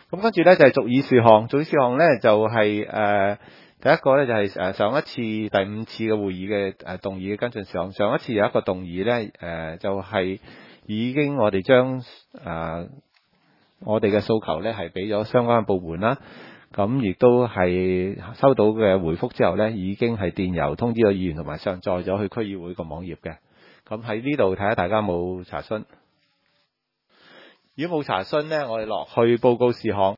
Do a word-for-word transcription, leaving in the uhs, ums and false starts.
咁跟住咧就係、是、續議事項，續議事項咧就係、是、誒、呃、第一個咧就係、是、誒上一次第五次嘅會議嘅誒動議嘅跟進事項。上一次有一個動議咧誒、呃、就係、是、已經我哋將誒我哋嘅訴求咧係俾咗相關嘅部門啦，咁亦都係收到嘅回覆之後咧，已經係電郵通知咗議員同埋上載咗去區議會個網頁嘅。咁喺呢度睇下大家冇查詢，如果冇查詢咧，我哋落去報告事項。